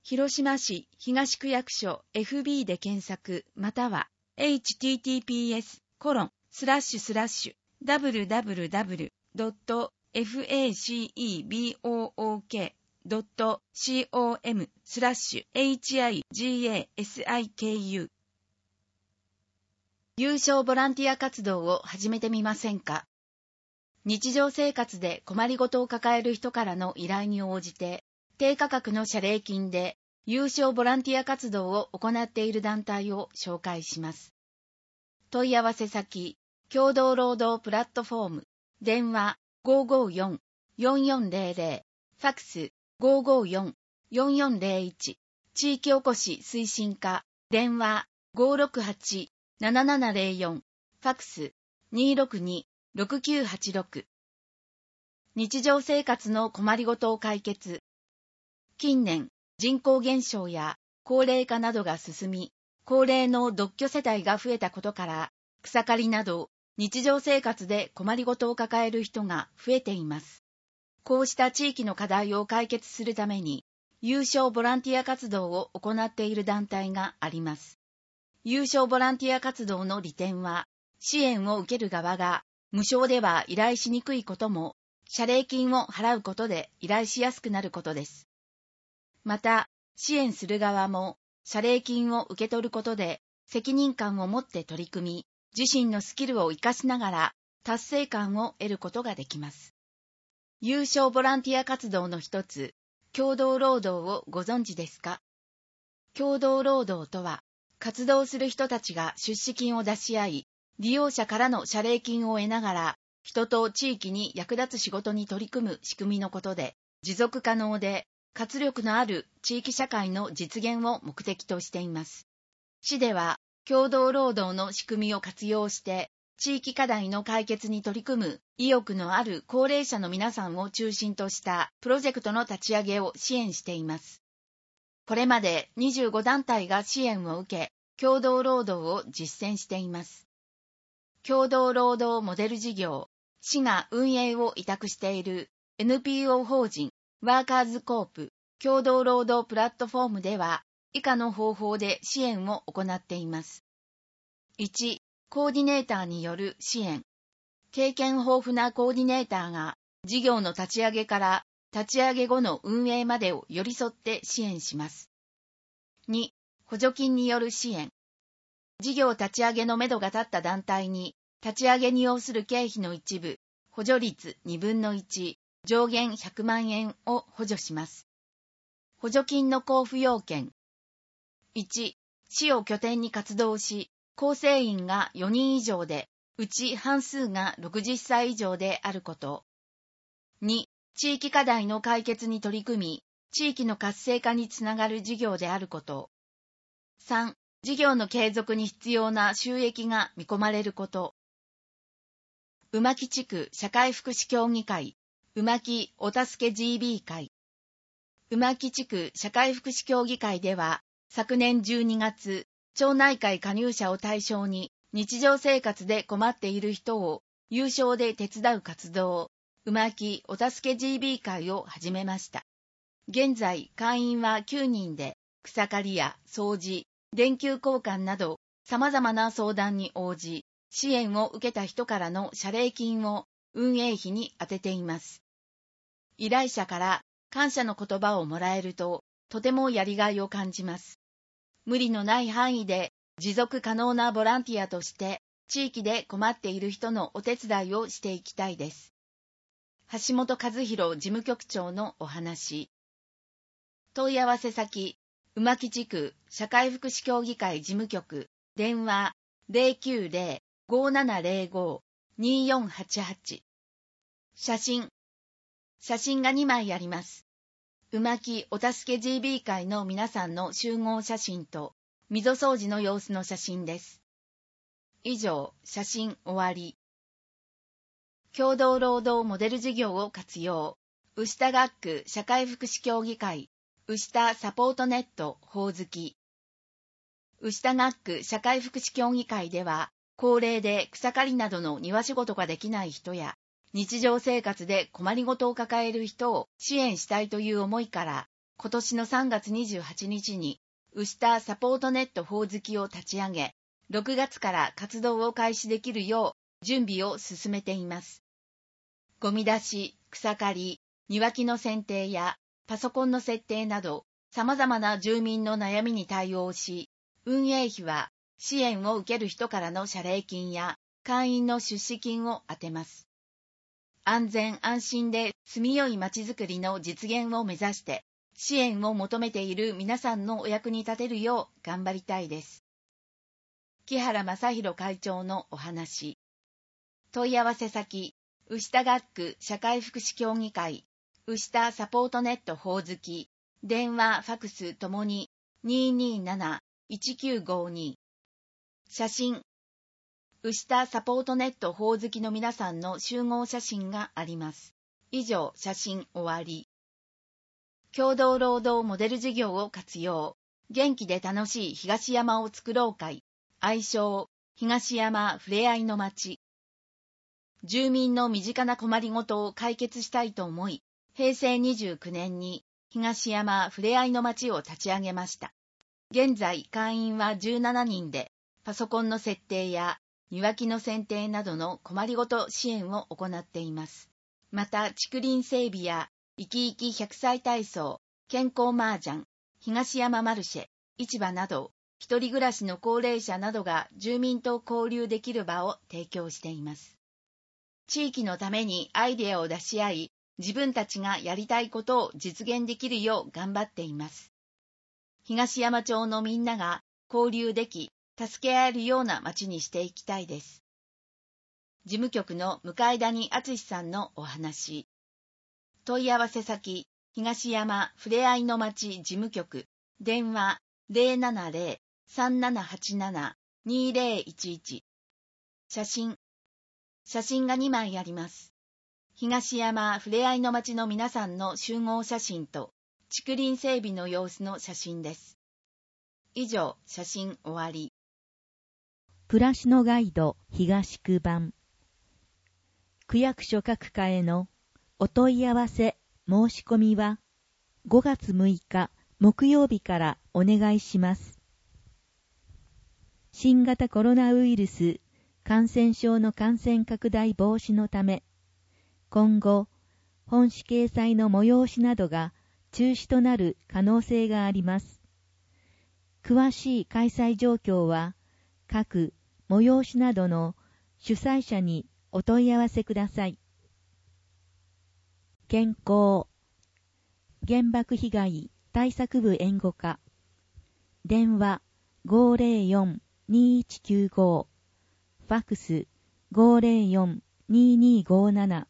広島市東区役所 FB で検索、または https://www.facebook.com/HIGASIKU 有償ボランティア活動を始めてみませんか？日常生活で困りごとを抱える人からの依頼に応じて、低価格の謝礼金で有償ボランティア活動を行っている団体を紹介します。問い合わせ先、共同労働プラットフォーム、電話 554-4400、ファクス 554-4401、地域おこし推進課、電話 568-7704、ファクス 262-6986。日常生活の困りごとを解決。近年、人口減少や高齢化などが進み、高齢の独居世帯が増えたことから、草刈りなど日常生活で困りごとを抱える人が増えています。こうした地域の課題を解決するために、有償ボランティア活動を行っている団体があります。有償ボランティア活動の利点は、支援を受ける側が無償では依頼しにくいことも、謝礼金を払うことで依頼しやすくなることです。また、支援する側も、謝礼金を受け取ることで、責任感を持って取り組み、自身のスキルを活かしながら、達成感を得ることができます。有償ボランティア活動の一つ、共同労働をご存知ですか？共同労働とは、活動する人たちが出資金を出し合い、利用者からの謝礼金を得ながら、 人と地域に役立つ仕事に取り組む仕組みのことで、持続可能で活力のある地域社会の実現を目的としています。市では、共同労働の仕組みを活用して、地域課題の解決に取り組む意欲のある高齢者の皆さんを中心としたプロジェクトの立ち上げを支援しています。これまで25団体が支援を受け、共同労働を実践しています。共同労働モデル事業、市が運営を委託している NPO 法人ワーカーズコープ共同労働プラットフォームでは、以下の方法で支援を行っています。1、コーディネーターによる支援。経験豊富なコーディネーターが、事業の立ち上げから立ち上げ後の運営までを寄り添って支援します。2、補助金による支援。事業立ち上げのめどが立った団体に、立ち上げに要する経費の一部、補助率2分の1、上限100万円を補助します。補助金の交付要件。1、市を拠点に活動し、構成員が4人以上で、うち半数が60歳以上であること。2、地域課題の解決に取り組み、地域の活性化につながる事業であること。3、事業の継続に必要な収益が見込まれること。宇牧地区社会福祉協議会、宇牧お助け GB 会。宇牧地区社会福祉協議会では、昨年12月、町内会加入者を対象に、日常生活で困っている人を有償で手伝う活動、宇牧お助け GB 会を始めました。現在、会員は9人で、草刈りや掃除、電球交換など、様々な相談に応じ、支援を受けた人からの謝礼金を運営費に充てています。依頼者から感謝の言葉をもらえると、とてもやりがいを感じます。無理のない範囲で持続可能なボランティアとして、地域で困っている人のお手伝いをしていきたいです。橋本和弘事務局長のお話。問い合わせ先、宇牧地区社会福祉協議会事務局、電話 090-5705-2488。写真が2枚あります。宇牧お助け GB 会の皆さんの集合写真と、溝掃除の様子の写真です。以上、写真終わり。共同労働モデル事業を活用。牛田学区社会福祉協議会、牛田サポートネットほおずき。牛田学区社会福祉協議会では、高齢で草刈りなどの庭仕事ができない人や、日常生活で困りごとを抱える人を支援したいという思いから、今年の3月28日に、牛田サポートネットほおずきを立ち上げ、6月から活動を開始できるよう準備を進めています。ゴミ出し、草刈り、庭木の剪定やパソコンの設定など、様々な住民の悩みに対応し、運営費は支援を受ける人からの謝礼金や会員の出資金を充てます。安全安心で住みよいまちづくりの実現を目指して、支援を求めている皆さんのお役に立てるよう頑張りたいです。木原正弘会長のお話。問い合わせ先、牛田学区社会福祉協議会、牛田サポートネットほおずき、電話、ファクスともに 227-1952。写真。牛田サポートネットほおずきの皆さんの集合写真があります。以上、写真終わり。共同労働モデル事業を活用。元気で楽しい東山を作ろう会。愛称、東山ふれあいの街。住民の身近な困りごとを解決したいと思い、平成29年に東山ふれあいの街を立ち上げました。現在、会員は17人で、パソコンの設定や庭木の剪定などの困りごと支援を行っています。また、竹林整備や生き生き100歳体操、健康麻雀、東山マルシェ、市場など、一人暮らしの高齢者などが住民と交流できる場を提供しています。地域のためにアイデアを出し合い、自分たちがやりたいことを実現できるよう頑張っています。東山町のみんなが交流でき、助け合えるような町にしていきたいです。 事務局の向谷敦さんのお話。問い合わせ先、東山ふれあいの町事務局、電話 070-3787-2011。写真が2枚あります。東山ふれあいの町の皆さんの集合写真と、竹林整備の様子の写真です。以上、写真終わり。 暮らしのガイド東区版。区役所各課へのお問い合わせ申し込みは5月6日木曜日からお願いします。新型コロナウイルス感染症の感染拡大防止のため、今後、本誌掲載の催しなどが中止となる可能性があります。詳しい開催状況は、各催しなどの主催者にお問い合わせください。健康原爆被害対策部援護課電話 504-2195 ファックス 504-2257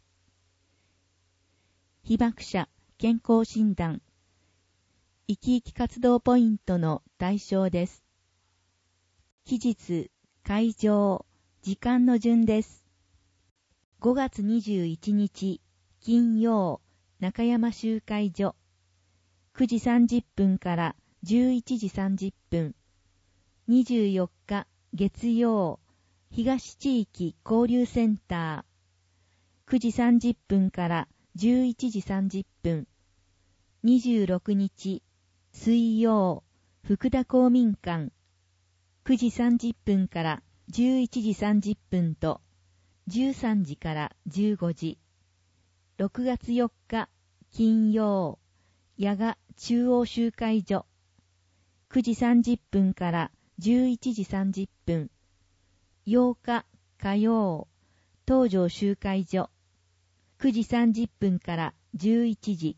被爆者健康診断生き生き活動ポイントの対象です。期日、会場、時間の順です。5月21日金曜中山集会所9時30分から11時30分24日月曜東地域交流センター9時30分から11時30分26日水曜福田公民館9時30分から11時30分と13時から15時6月4日金曜矢賀中央集会所9時30分から11時30分8日火曜東条集会所9時30分から11時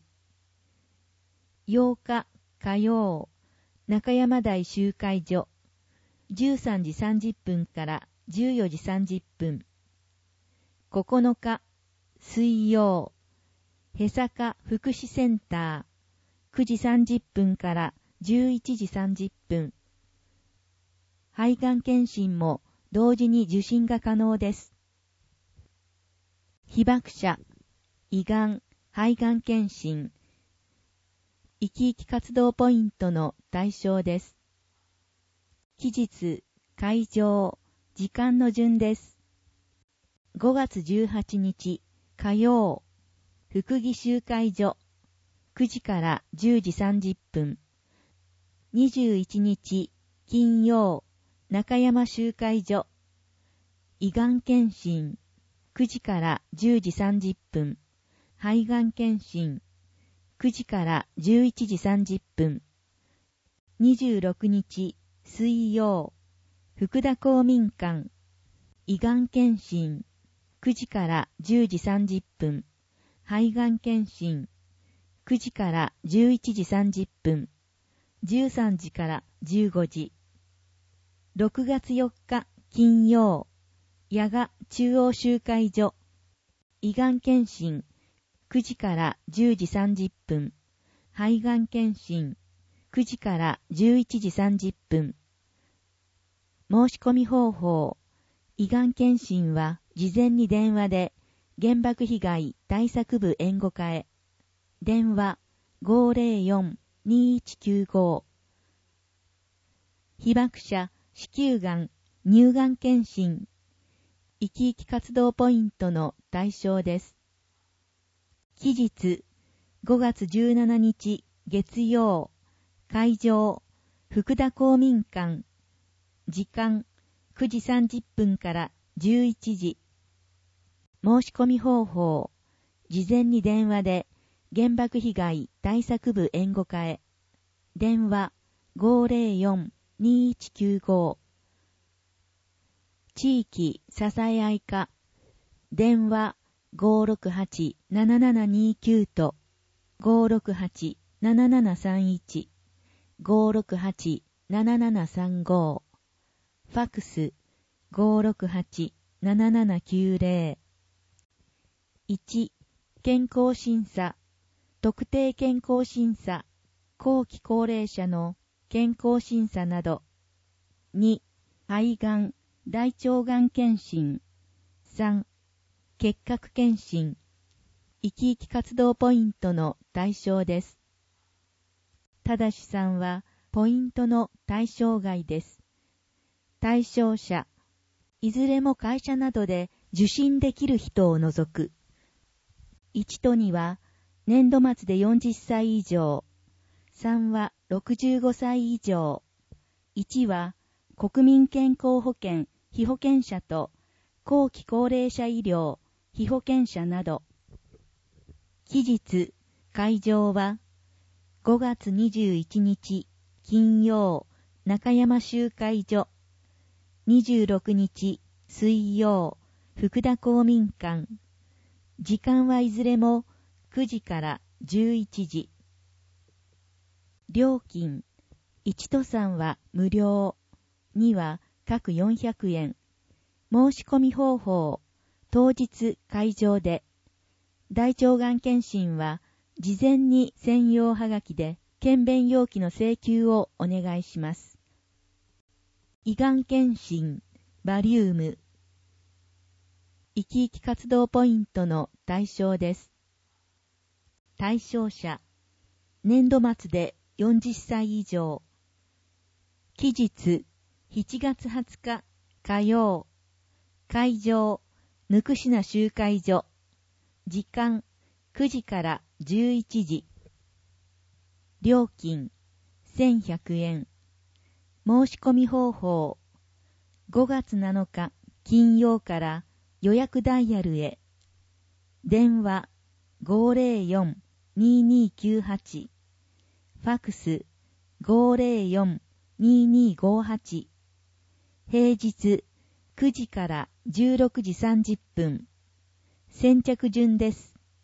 8日火曜中山台集会所13時30分から14時30分9日水曜へさか福祉センター9時30分から11時30分肺がん検診も同時に受診が可能です。被爆者胃がん肺がん検診生き生き活動ポイントの対象です。期日、会場、時間の順です。5月18日火曜福木集会所9時から10時30分21日金曜中山集会所胃がん検診9時から10時30分肺がん検診9時から11時30分26日水曜福田公民館胃がん検診9時から10時30分肺がん検診9時から11時30分13時から15時6月4日金曜矢賀中央集会所胃がん検診9時から10時30分肺がん検診9時から11時30分申し込み方法胃がん検診は事前に電話で原爆被害対策部援護課へ電話 504-2195 被爆者子宮がん乳がん検診生き生き活動ポイントの対象です。期日5月17日月曜会場福田公民館時間9時30分から11時申し込み方法事前に電話で原爆被害対策部援護課へ電話 504-2195 地域支え合い課電話 568-7729 と 568-7731 568-7735ファックス 7790。1、健康審査、特定健康審査、後期高齢者の健康審査など。2、肺がん、大腸がん検診。3、結核検診。生き生き活動ポイントの対象です。ただしさんはポイントの対象外です。対象者、いずれも会社などで受診できる人を除く。1と2は年度末で40歳以上。3は65歳以上。1は国民健康保険被保険者と後期高齢者医療被保険者など。期日、会場は5月21日金曜中山集会所、26日水曜福田公民館。時間はいずれも9時から11時。料金、1と3は無料、2は各400円。申し込み方法、当日会場で。大腸がん検診は事前に専用はがきで検便要記の請求をお願いします。胃がん検診、バリウム。生き生き活動ポイントの対象です。対象者、年度末で40歳以上。期日、7月20日火曜。会場、ぬくしな集会所。時間、9時から11時。料金、1100円。申し込み方法、5月7日金曜から予約ダイヤルへ。電話、504-2298。ファクス、504-2258。平日、9時から16時30分。先着順です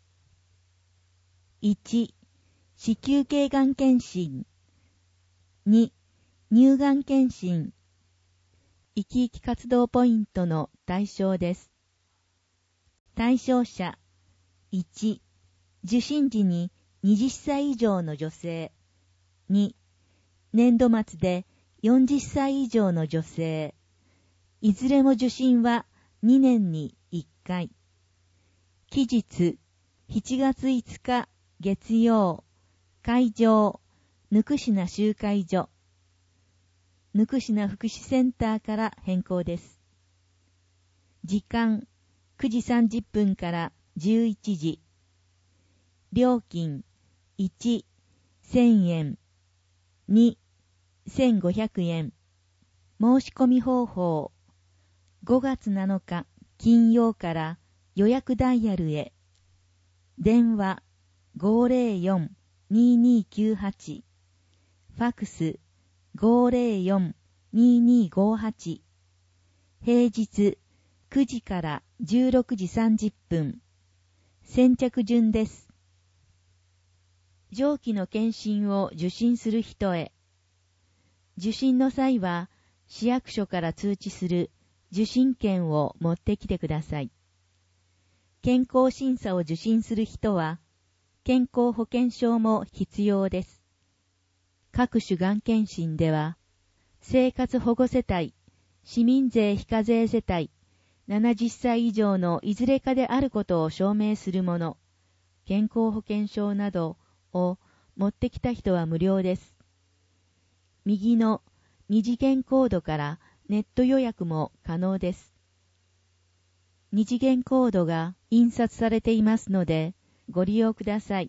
。1、子宮頸がん検診。2、乳がん検診。生き生き活動ポイントの対象です。対象者、1、受診時に20歳以上の女性。2、年度末で40歳以上の女性。いずれも受診は2年に1回。期日、7月5日月曜。会場、ぬくしな集会所。ぬくしな福祉センターから変更です。時間、9時30分から11時。料金、1、1000円。2、1500円。申し込み方法、5月7日金曜から予約ダイヤルへ。電話、504-2298。ファクス、504-2258。平日、9時から16時30分。先着順です。上記の検診を受診する人へ。受診の際は、市役所から通知する受診券を持ってきてください。健康審査を受診する人は、健康保険証も必要です。各種がん検診では、生活保護世帯、市民税非課税世帯、70歳以上のいずれかであることを証明するもの、健康保険証などを持ってきた人は無料です。右の二次元コードからネット予約も可能です。二次元コードが印刷されていますので、ご利用ください。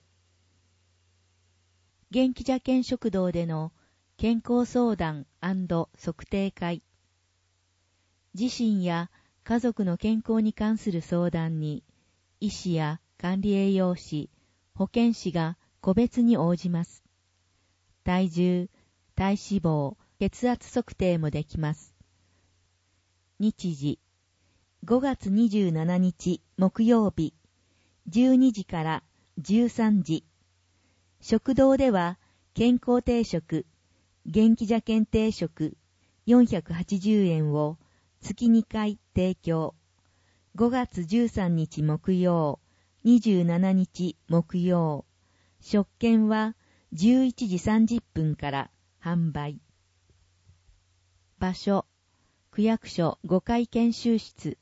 元気者健食堂での健康相談&測定会。自身や家族の健康に関する相談に、医師や管理栄養士、保健師が個別に応じます。体重、体脂肪、血圧測定もできます。日時、5月27日木曜日、12時から13時。食堂では健康定食、元気者健定食480円を月2回提供。 5月13日木曜、27日木曜。食券は11時30分から販売。場所、区役所5階研修室。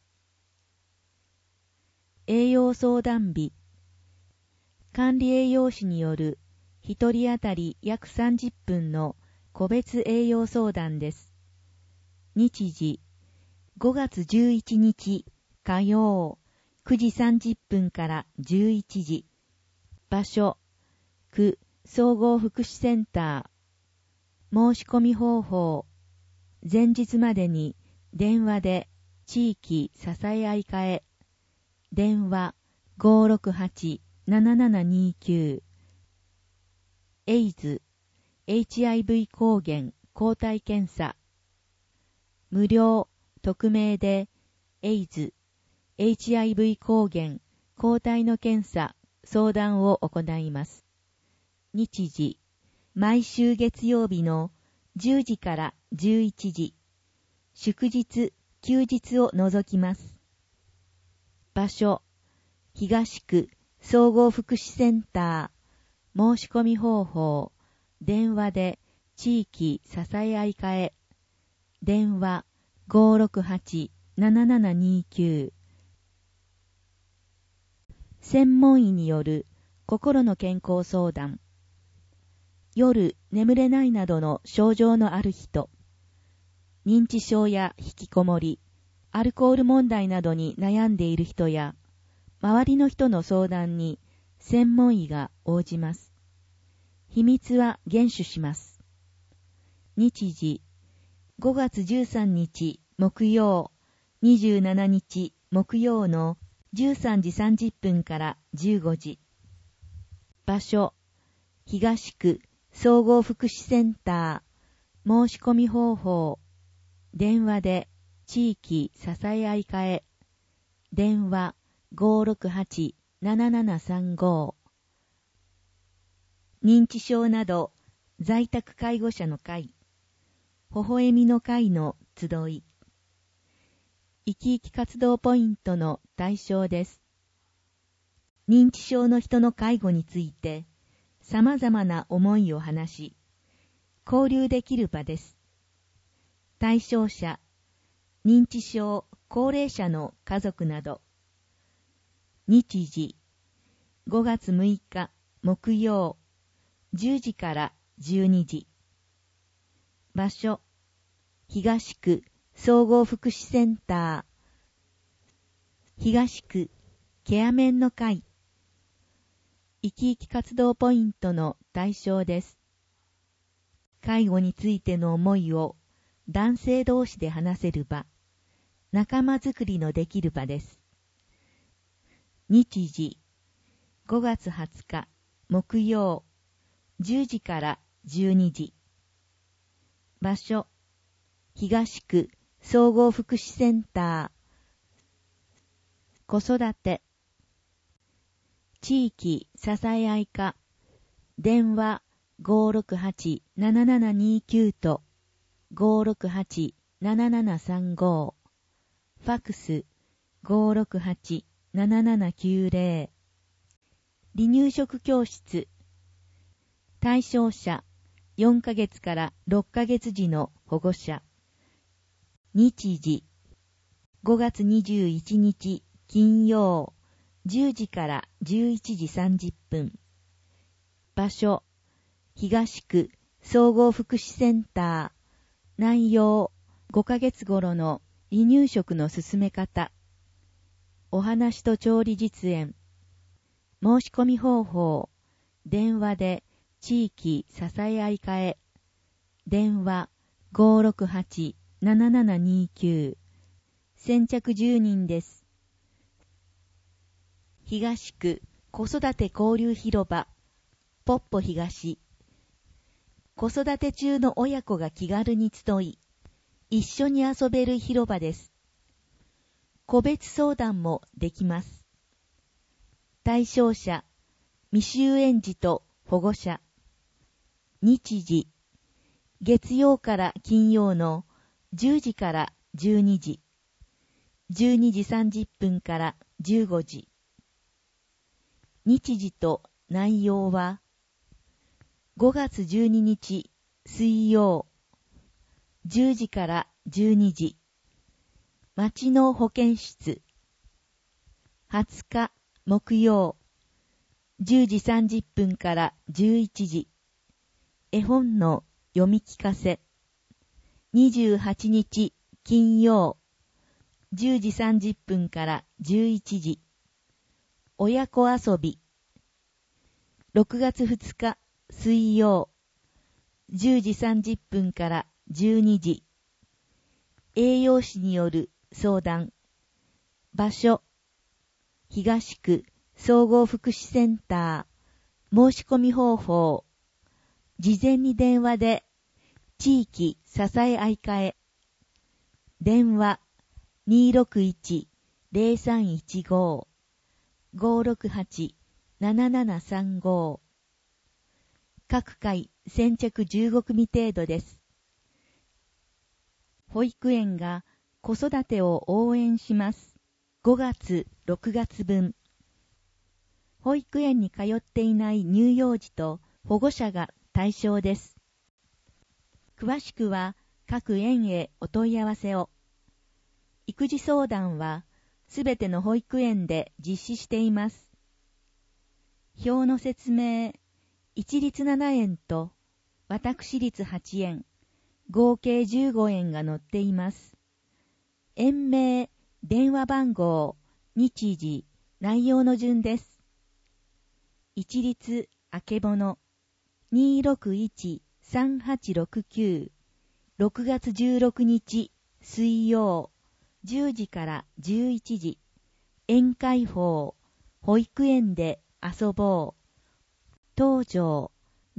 栄養相談日。管理栄養士による1人当たり約30分の個別栄養相談です。日時、5月11日火曜、9時30分から11時。場所、区総合福祉センター。申し込み方法。前日までに電話で地域支え合い会へ。電話 568-7729。エイズ、HIV 抗原抗体検査。無料、匿名でエイズ、HIV 抗原抗体の検査、相談を行います。日時、毎週月曜日の10時から11時。祝日、休日を除きます。場所、東区総合福祉センター。申し込み方法。電話で地域支え合い会へ。電話 568-7729。専門医による心の健康相談。夜眠れないなどの症状のある人、認知症や引きこもり、アルコール問題などに悩んでいる人や、周りの人の相談に専門医が応じます。秘密は厳守します。日時、5月13日木曜、27日木曜の13時30分から15時。場所、東区総合福祉センター。申し込み方法。電話で地域支え合い会へ。電話 568-7735。認知症など在宅介護者の会。微笑みの会の集い。生き生き活動ポイントの対象です。認知症の人の介護について様々な思いを話し、交流できる場です。対象者、認知症、高齢者の家族など。日時、5月6日木曜、10時から12時。場所、東区総合福祉センター。東区ケアメンの会。生き生き活動ポイントの対象です。介護についての思いを男性同士で話せる場、仲間づくりのできる場です。日時、5月20日木曜、10時から12時。場所、東区総合福祉センター。子育て、地域支え合い課。電話 568-7729 と 568-7735。ファクス 568-7790。離乳食教室。対象者、4ヶ月から6ヶ月時の保護者。日時、5月21日金曜、10時から11時30分。場所、東区総合福祉センター。内容、5ヶ月頃の離乳食の進め方。お話と調理実演。申し込み方法。電話で地域支え合い課へ。電話 568-7729。先着10人です。東区子育て交流広場。ポッポ東。子育て中の親子が気軽に集い、一緒に遊べる広場です。個別相談もできます。対象者、未就園児と保護者。日時、月曜から金曜の10時から12時。 12時30分から15時。日時と内容は、5月12日水曜、10時から12時。町の保健室。20日木曜、10時30分から11時。絵本の読み聞かせ。28日金曜、10時30分から11時。親子遊び。6月2日水曜、10時30分から12時。栄養士による相談。場所、東区総合福祉センター。申し込み方法。事前に電話で地域支え合いかえ。電話 261-0315 568-7735。各回先着15組程度です。保育園が子育てを応援します。5月、6月分。保育園に通っていない乳幼児と保護者が対象です。詳しくは各園へお問い合わせを。育児相談はすべての保育園で実施しています。表の説明、一律7円と私立8円、合計15円が載っています。園名、電話番号、日時、内容の順です。一律あけぼの 261-3869 6月16日水曜10時から11時。園開放、保育園で遊ぼう。東条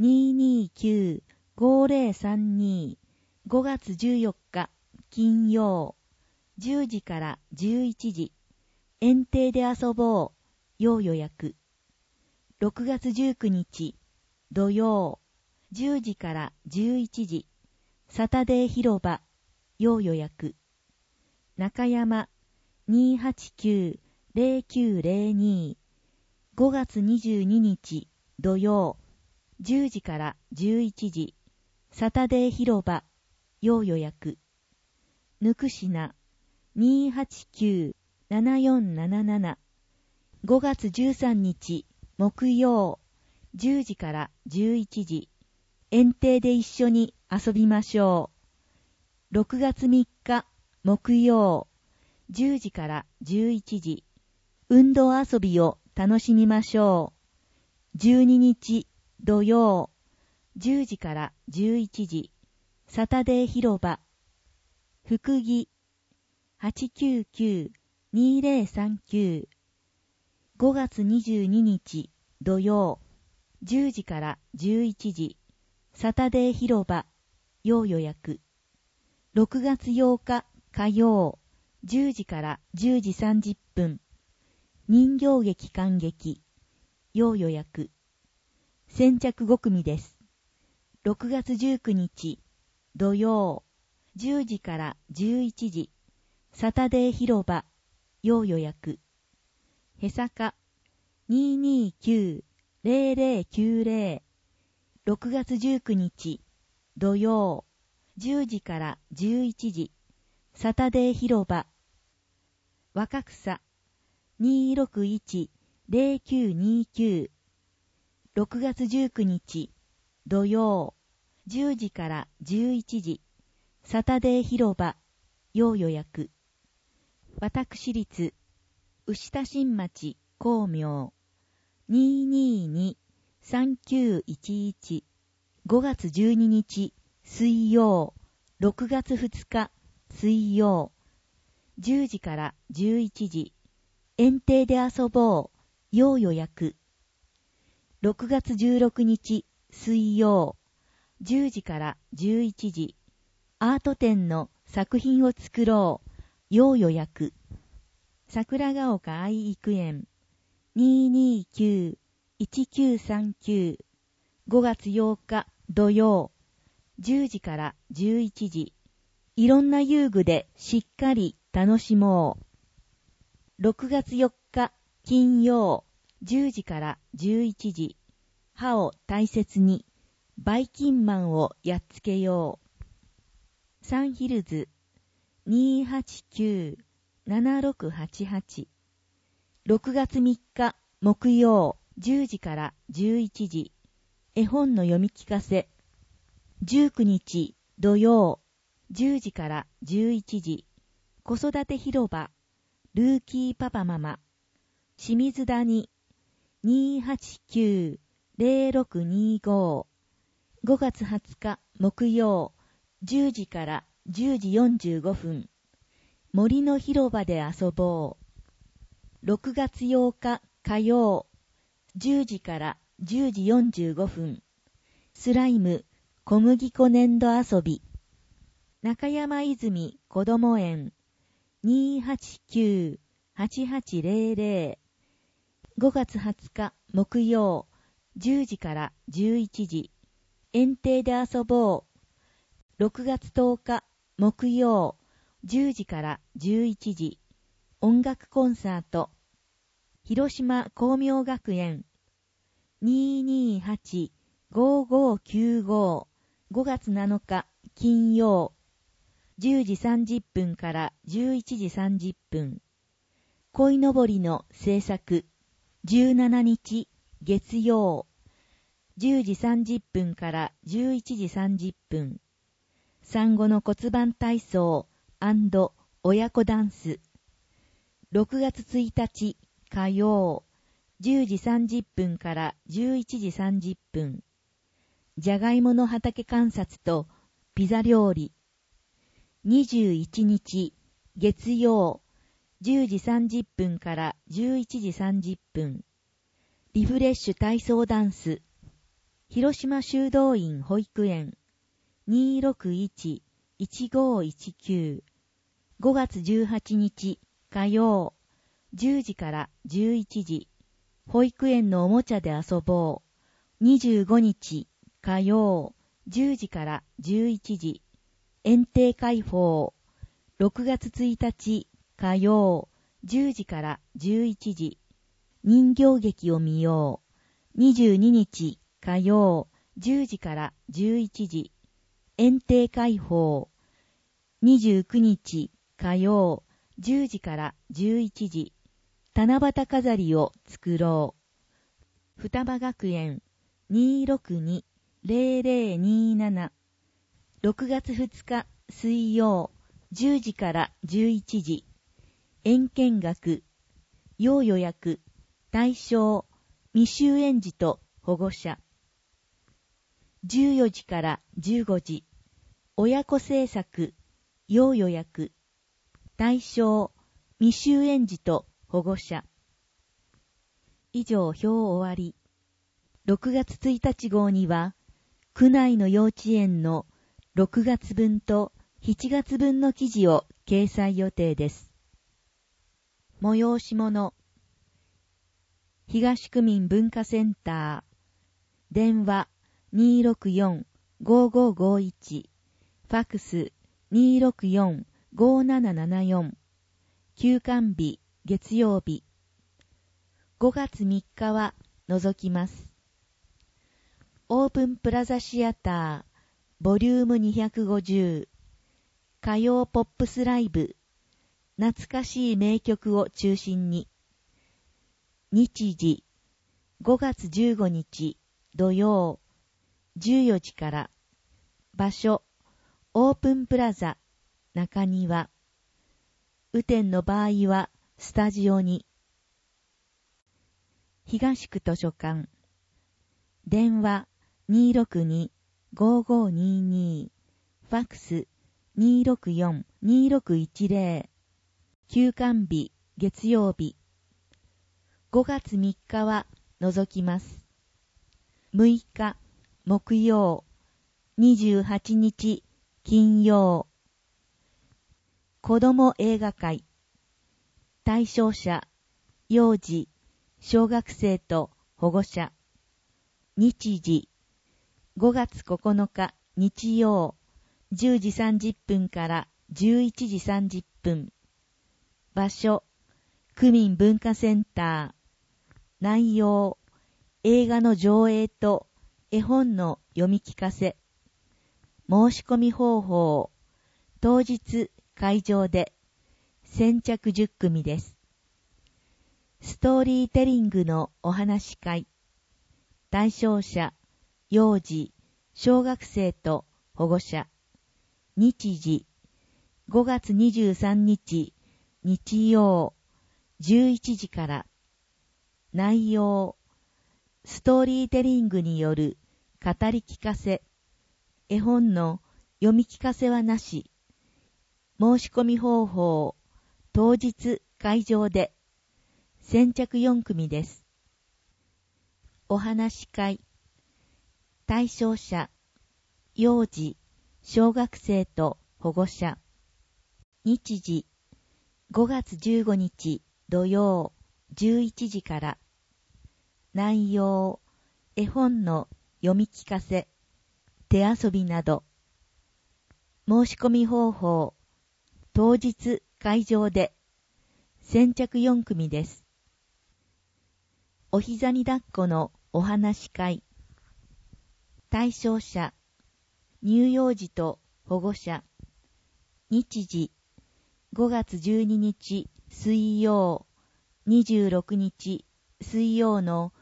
229-5032 5月14日金曜10時から11時。園庭で遊ぼう。要予約。6月19日土曜10時から11時。サタデー広場。要予約。中山 289-0902 5月22日土曜10時から11時。サタデー広場。要予約。ぬくしな 289-7477 5月13日木曜10時から11時。園庭で一緒に遊びましょう。6月3日木曜10時から11時。運動遊びを楽しみましょう。12日土曜10時から11時。サタデー広場。福木 899-2039 5月22日土曜10時から11時。サタデー広場。要予約。6月8日火曜10時から10時30分。人形劇観劇。要予約。先着5組です。6月19日土曜10時から11時。サタデー広場。要予約。へさか 229-0090 6月19日土曜10時から11時。サタデー広場。若草 261-0929 6月19日土曜10時から11時。サタデー広場。要予約。私立牛田新町光明 222-3911 5月12日水曜6月2日水曜10時から11時。園庭で遊ぼう。要予約。6月16日水曜10時から11時。アート展の作品を作ろう。要予約。桜ヶ丘愛育園 229-1939 5月8日土曜10時から11時。いろんな遊具でしっかり楽しもう。 6月4日金曜10時から11時、歯を大切に、バイキンマンをやっつけよう。サンヒルズ 289-7688。6月3日木曜10時から11時、絵本の読み聞かせ。19日土曜10時から11時、子育て広場、ルーキーパパママ、清水谷 289-0625。5月20日木曜10時から10時45分、森の広場で遊ぼう。6月8日火曜10時から10時45分、スライム小麦粉粘土遊び。中山泉こども園 289-8800。5月20日木曜10時から11時、園庭で遊ぼう。6月10日木曜10時から11時、音楽コンサート。広島光明学園 228-5595。5月7日金曜10時30分から11時30分。鯉のぼりの制作。17日月曜10時30分から11時30分。産後の骨盤体操&親子ダンス。6月1日火曜10時30分から11時30分。じゃがいもの畑観察とピザ料理。21日月曜10時30分から11時30分。リフレッシュ体操ダンス。広島修道院保育園 261-1519。5月18日火曜10時から11時、保育園のおもちゃで遊ぼう。25日火曜10時から11時、園庭開放。6月1日火曜10時から11時、人形劇を見よう。22日火曜10時から11時、園庭開放。29日火曜10時から11時、七夕飾りを作ろう。双葉学園 262-0027。6月2日水曜10時から11時、園見学。要予約。対象未就園児と保護者。14時から15時、親子政策。要予約。対象未就園児と保護者。以上表終わり。6月1日号には、区内の幼稚園の6月分と7月分の記事を掲載予定です。催し物。東区民文化センター。電話 264-5551。ファックス 264-5774。休館日月曜日。5月3日は除きます。オープンプラザシアターボリューム250、歌謡ポップスライブ、懐かしい名曲を中心に。日時5月15日土曜14時から。場所オープンプラザ中庭。雨天の場合はスタジオに。東区図書館。電話 262-5522。ファックス 264-2610。休館日月曜日。5月3日は除きます。6日木曜28日金曜。子ども映画会。対象者幼児、小学生と保護者。日時5月9日日曜10時30分から11時30分。場所区民文化センター。内容、映画の上映と絵本の読み聞かせ。申し込み方法、当日会場で先着10組です。ストーリーテリングのお話し会。対象者、幼児、小学生と保護者。日時、5月23日、日曜、11時から。内容、ストーリーテリングによる語り聞かせ。絵本の読み聞かせはなし。申し込み方法、当日会場で。先着4組です。お話し会。対象者、幼児、小学生と保護者。日時、5月15日土曜、11時から。内容、絵本の読み聞かせ、手遊びなど。申し込み方法、当日会場で。先着4組です。お膝に抱っこのお話し会。対象者、乳幼児と保護者。日時、5月12日水曜、26日水曜の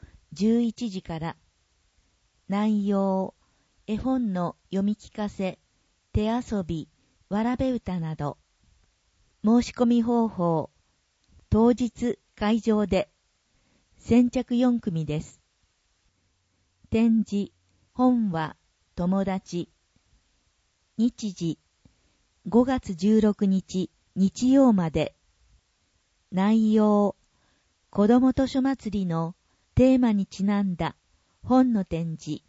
11時から。内容、絵本の読み聞かせ、手遊び、わらべ歌など。申し込み方法、当日会場で。先着4組です。展示、本は友達。日時、5月16日日曜まで。内容、子ども図書祭りのテーマにちなんだ本の展示。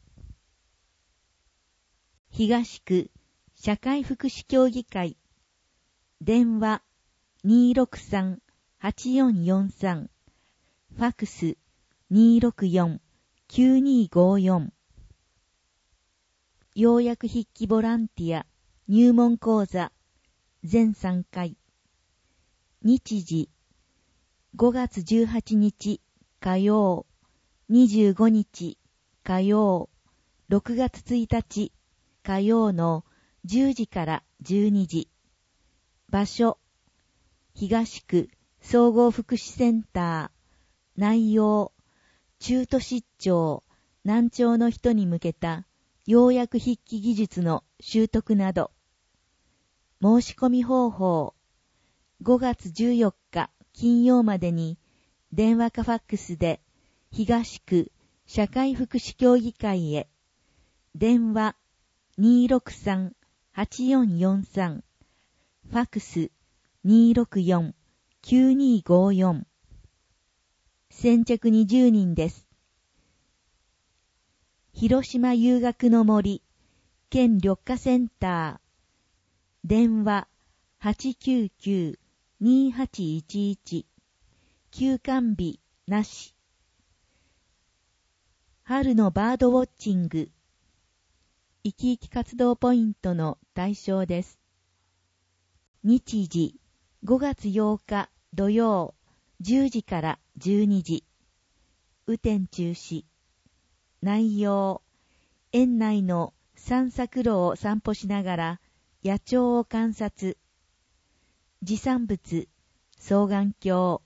東区社会福祉協議会。電話 263-8443。ファックス 264-9254。要約筆記ボランティア入門講座全3回。日時5月18日火曜、25日火曜、6月1日火曜の10時から12時。場所、東区総合福祉センター。内容、中途失調、難聴の人に向けた要約筆記技術の習得など。申し込み方法、5月14日金曜までに電話かファックスで東区社会福祉協議会へ。電話 263-8443。ファックス 264-9254。先着20人です。広島遊学の森県緑化センター。電話 899-2811。休館日なし。春のバードウォッチング。生き生き活動ポイントの対象です。日時5月8日土曜10時から12時。雨天中止。内容、園内の散策路を散歩しながら野鳥を観察。持参物、双眼鏡。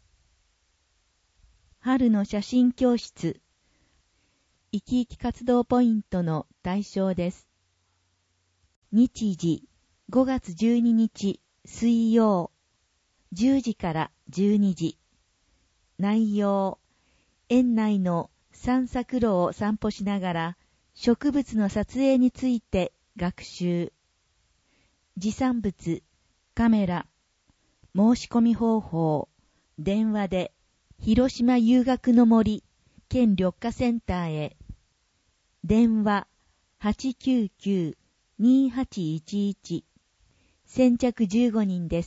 春の写真教室。生き生き活動ポイントの対象です。日時5月12日水曜10時から12時。内容、園内の散策路を散歩しながら植物の撮影について学習。持参物、カメラ。申し込み方法、電話で広島遊学の森県緑化センターへ。電話 899-2811。先着15人です。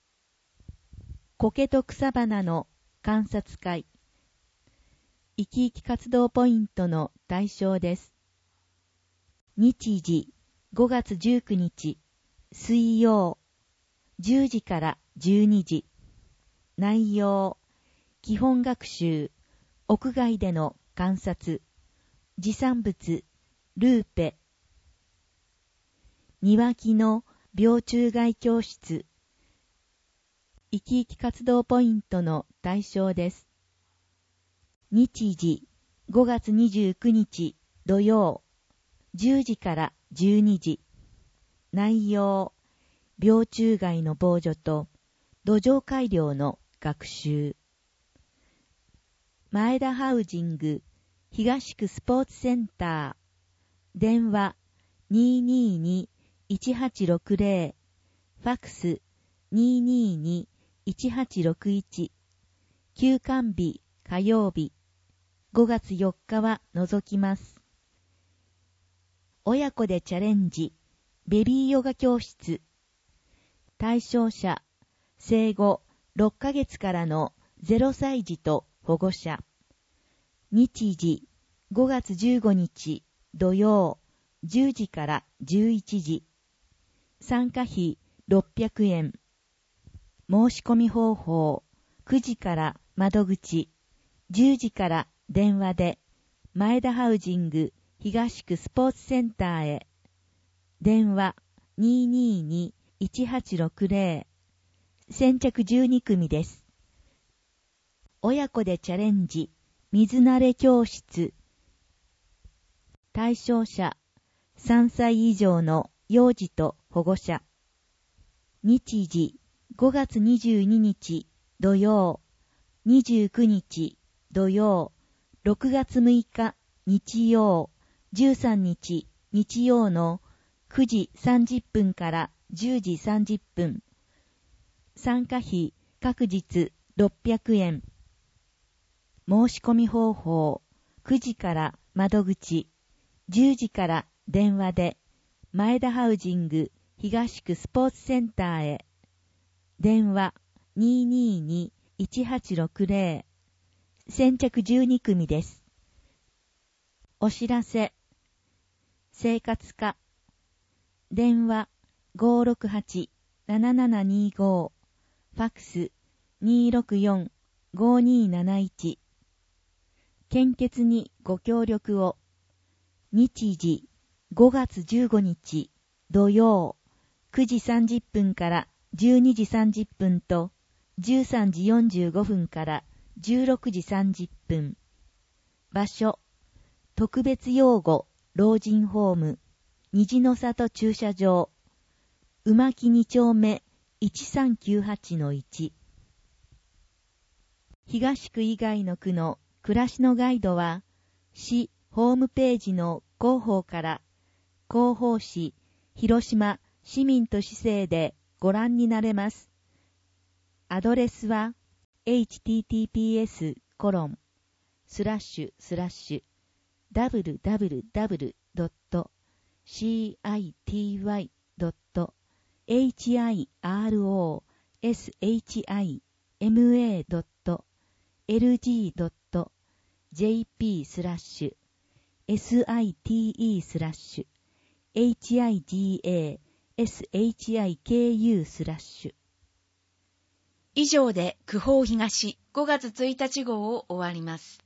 苔と草花の観察会。生き生き活動ポイントの対象です。日時5月19日水曜10時から12時。 内容、基本学習、屋外での観察、持産物、ルーペ、庭木の病虫害教室、生き生き活動ポイントの対象です。日時、5月29日土曜、10時から12時。内容、病虫害の防除と土壌改良の学習。前田ハウジング東区スポーツセンター、電話 222-1860、ファックス 222-1861、休館日火曜日、5月4日は除きます。親子でチャレンジ、ベビーヨガ教室。対象者、生後6ヶ月からの0歳児と保護者。日時、5月15日土曜、10時から11時。参加費600円。申し込み方法、9時から窓口、10時から電話で、前田ハウジング東区スポーツセンターへ。電話 222-1860。先着12組です。親子でチャレンジ、水慣れ教室。対象者、3歳以上の幼児と保護者。日時、5月22日土曜、29日土曜、6月6日日曜、13日日曜の9時30分から10時30分。参加費各日600円。申し込み方法、9時から窓口、10時から電話で、前田ハウジング東区スポーツセンターへ。電話 222-1860。先着12組です。お知らせ。生活課。電話 568-7725。ファックス 264-5271。献血にご協力を。日時5月15日土曜、9時30分から12時30分と13時45分から16時30分。場所、特別養護老人ホーム、虹の里駐車場、馬木2丁目 1398-1。東区以外の区の暮らしのガイドは、市ホームページの広報から広報誌広島市民と市政でご覧になれます。アドレスは www.citowa.site-site.jp/site-higaku/。 以上で区報東5月1日号を終わります。